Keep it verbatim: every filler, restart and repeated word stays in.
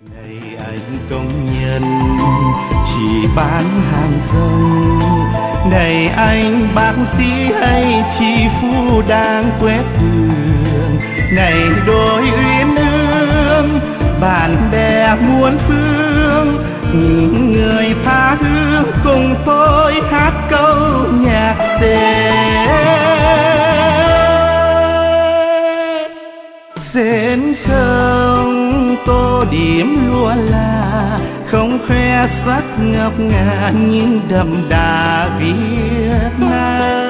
Này anh công nhân chỉ bán hàng rong, này anh bác sĩ hay chị phu đang quét đường, này đôi uyên ương bạn bè muôn phương, những người tha hương cùng tôi hát câu nhạc xề. Trên không tô điểm lúa là không khoe sắc ngọc ngà nhưng đậm đà Việt Nam.